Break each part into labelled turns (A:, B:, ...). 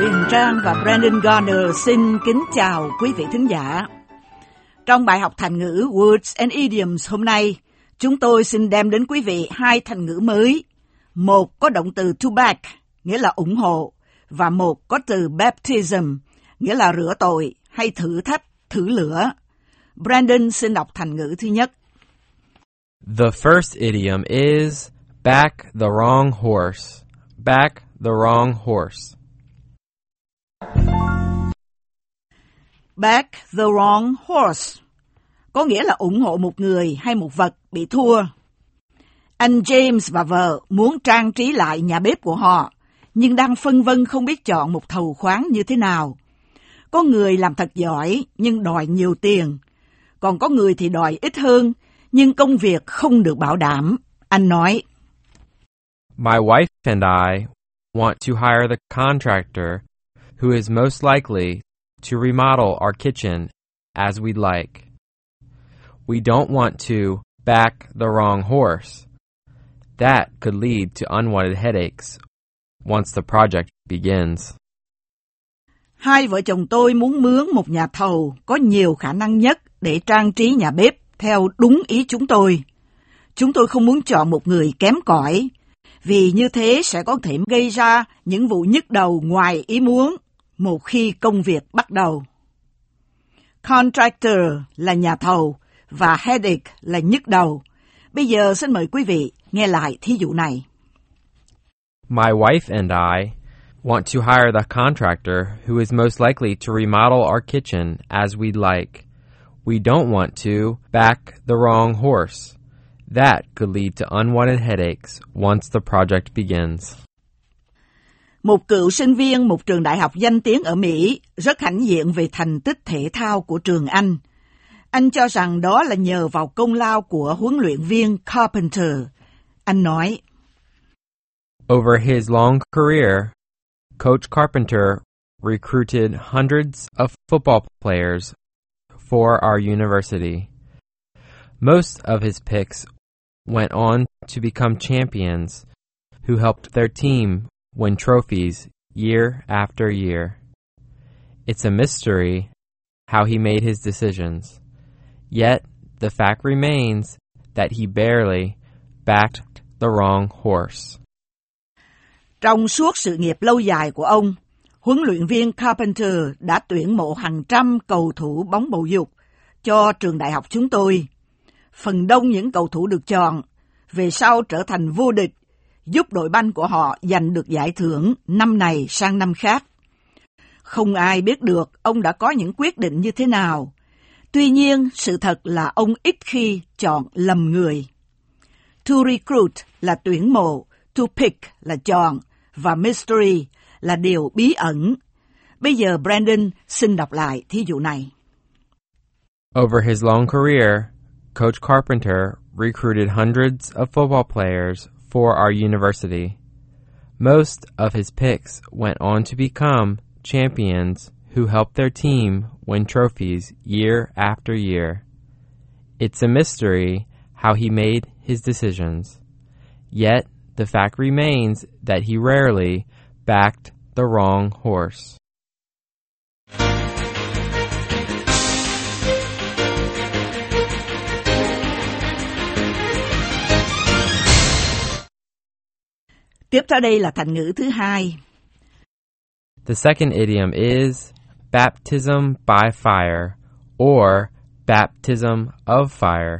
A: Huyền Trang và Brandon Garner xin kính chào quý vị thính giả. Trong bài học thành ngữ Words and Idioms hôm nay, chúng tôi xin đem đến quý vị hai thành ngữ mới. Một có động từ to back, nghĩa là ủng hộ, và một có từ baptism, nghĩa là rửa tội hay thử thách, thử lửa. Brandon xin đọc thành ngữ thứ nhất.
B: The first idiom is back the wrong horse. Back the wrong horse.
A: Back the wrong horse có nghĩa là ủng hộ một người hay một vật bị thua. Anh James và vợ muốn trang trí lại nhà bếp của họ, nhưng đang phân vân không biết chọn một thầu khoáng như thế nào. Có người làm thật giỏi nhưng đòi nhiều tiền, còn có người thì đòi ít hơn nhưng công việc không được bảo đảm. Anh nói,
B: My wife and I want to hire the contractor who is most likely to remodel our kitchen as we'd like. We don't want to back the wrong horse. That could lead to unwanted headaches once the project begins.
A: hai vợ chồng tôi muốn mướn một nhà thầu có nhiều khả năng nhất để trang trí nhà bếp theo đúng ý chúng tôi. Chúng tôi không muốn chọn một người kém cỏi, vì như thế sẽ có thể gây ra những vụ nhức đầu ngoài ý muốn một khi công việc bắt đầu. Contractor là nhà thầu và headache là nhức đầu. Bây giờ xin mời quý vị nghe lại thí dụ này.
B: My wife and I want to hire the contractor who is most likely to remodel our kitchen as we'd like. We don't want to back the wrong horse. That could lead to unwanted headaches once the project begins.
A: Một cựu sinh viên một trường đại học danh tiếng ở Mỹ rất hãnh diện về thành tích thể thao của trường Anh. Anh cho rằng đó là nhờ vào công lao của huấn luyện viên Carpenter. Anh nói,
B: Over his long career, Coach Carpenter recruited hundreds of football players for our university. Most of his picks went on to become champions who helped their team win trophies year after year. It's a mystery how he made his decisions. Yet, the fact remains that he barely backed the wrong horse.
A: trong suốt sự nghiệp lâu dài của ông, huấn luyện viên Carpenter đã tuyển mộ hàng trăm cầu thủ bóng bầu dục cho trường đại học chúng tôi. Phần đông những cầu thủ được chọn về sau trở thành vô địch, giúp đội banh của họ giành được giải thưởng năm này sang năm khác. Không ai biết được ông đã có những quyết định như thế nào. Tuy nhiên, sự thật là ông ít khi chọn lầm người. To recruit là tuyển mộ, to pick là chọn, và mystery là điều bí ẩn. Bây giờ Brandon xin đọc lại thí dụ này.
B: Over his long career, Coach Carpenter recruited hundreds of football players for our university. Most of his picks went on to become champions who helped their team win trophies year after year. It's a mystery how he made his decisions. Yet, the fact remains that he rarely backed the wrong horse.
A: Tiếp theo đây là thành ngữ thứ hai.
B: The second idiom is baptism by fire or baptism of fire.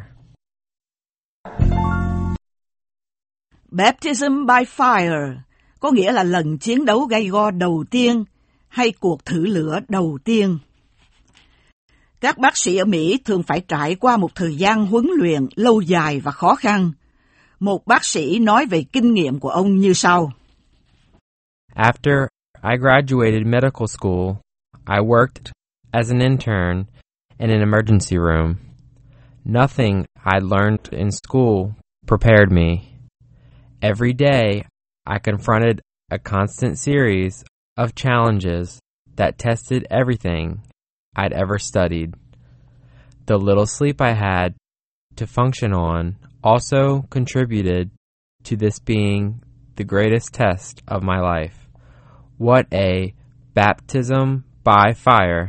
A: Baptism by fire có nghĩa là lần chiến đấu gay go đầu tiên hay cuộc thử lửa đầu tiên. Các bác sĩ ở Mỹ thường phải trải qua một thời gian huấn luyện lâu dài và khó khăn. Một bác sĩ nói về kinh nghiệm của ông như sau.
B: After I graduated medical school, I worked as an intern in an emergency room. Nothing I learned in school prepared me. Every day, I confronted a constant series of challenges that tested everything I'd ever studied. The little sleep I had to function on also contributed to this being the greatest test of my life. What a baptism by fire.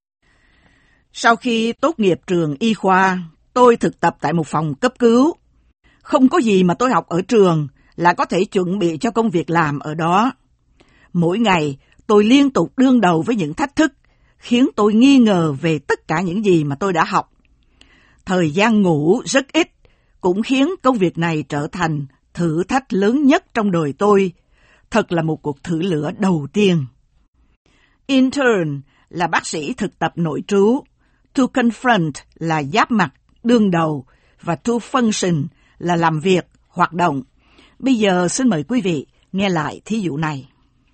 A: Sau khi tốt nghiệp trường y khoa, tôi thực tập tại một phòng cấp cứu. Không có gì mà tôi học ở trường là có thể chuẩn bị cho công việc làm ở đó. Mỗi ngày, tôi liên tục đương đầu với những thách thức, khiến tôi nghi ngờ về tất cả những gì mà tôi đã học. Thời gian ngủ rất ít, cũng khiến công việc này trở thành thử thách lớn nhất trong đời tôi. Thật là một cuộc thử lửa đầu tiên. Intern là bác sĩ thực tập nội trú. To confront là giáp mặt, đương đầu. Và to function là làm việc, hoạt động. Bây giờ xin mời quý vị nghe lại thí dụ này.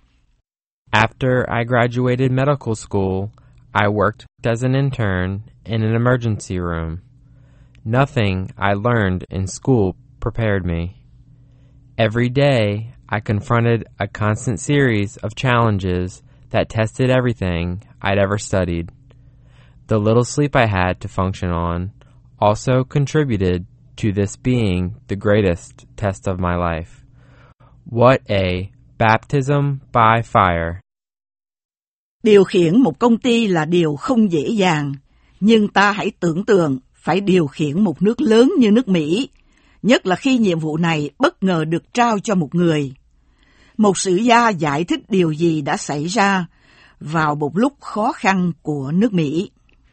B: After I graduated medical school, I worked as an intern in an emergency room. Nothing I learned in school prepared me. Every day, I confronted a constant series of challenges that tested everything I'd ever studied. The little sleep I had to function on also contributed to this being the greatest test of my life. What a baptism by fire.
A: Điều khiển một công ty là điều không dễ dàng, nhưng ta hãy tưởng tượng phải điều khiển một nước lớn như nước Mỹ, nhất là khi nhiệm vụ này bất ngờ được trao cho một người. Một sử gia giải thích điều gì đã xảy ra vào một lúc khó khăn của nước Mỹ.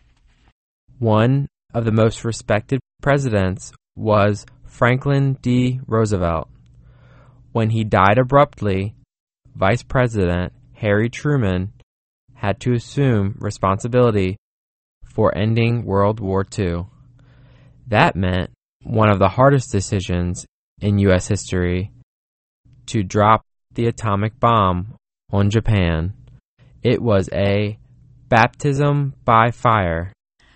B: One of the most respected presidents was Franklin D. Roosevelt. When he died abruptly, Vice President Harry Truman had to assume responsibility for ending World War II. That meant one of the hardest decisions in U.S. history, to drop the atomic bomb on Japan. It was a baptism by fire.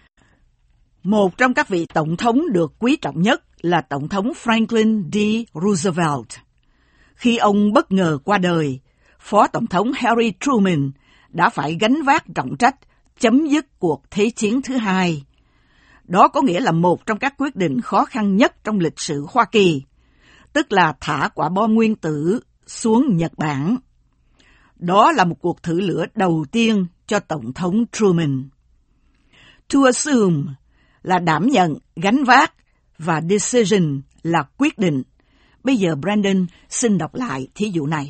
A: Một trong các vị tổng thống được quý trọng nhất là Tổng thống Franklin D. Roosevelt. Khi ông bất ngờ qua đời, Phó Tổng thống Harry Truman đã phải gánh vác trọng trách chấm dứt cuộc Thế chiến thứ hai. Đó có nghĩa là một trong các quyết định khó khăn nhất trong lịch sử Hoa Kỳ, tức là thả quả bom nguyên tử xuống Nhật Bản. Đó là một cuộc thử lửa đầu tiên cho Tổng thống Truman. To assume là đảm nhận, gánh vác, và decision là quyết định. Bây giờ Brandon xin đọc lại thí dụ này.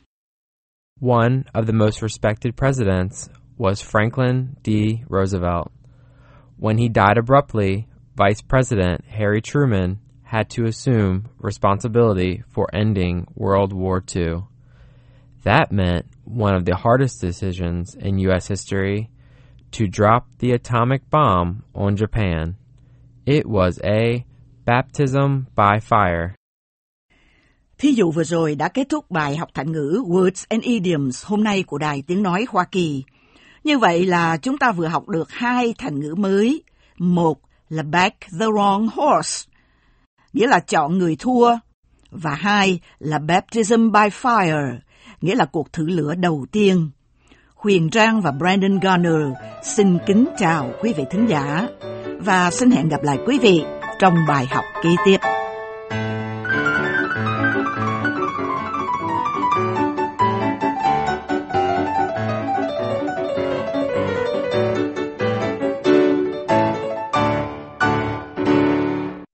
B: One of the most respected presidents was Franklin D. Roosevelt. When he died abruptly, Vice President Harry Truman had to assume responsibility for ending World War II. That meant one of the hardest decisions in U.S. history, to drop the atomic bomb on Japan. It was a baptism by fire.
A: Thí dụ vừa rồi đã kết thúc bài học thành ngữ Words and Idioms hôm nay của Đài Tiếng Nói Hoa Kỳ. Như vậy là chúng ta vừa học được 2 thành ngữ mới. Một là back the wrong horse, nghĩa là chọn người thua. Và 2 là baptism by fire, nghĩa là cuộc thử lửa đầu tiên. Huyền Trang và Brandon Garner xin kính chào quý vị thính giả và xin hẹn gặp lại quý vị trong bài học kế tiếp.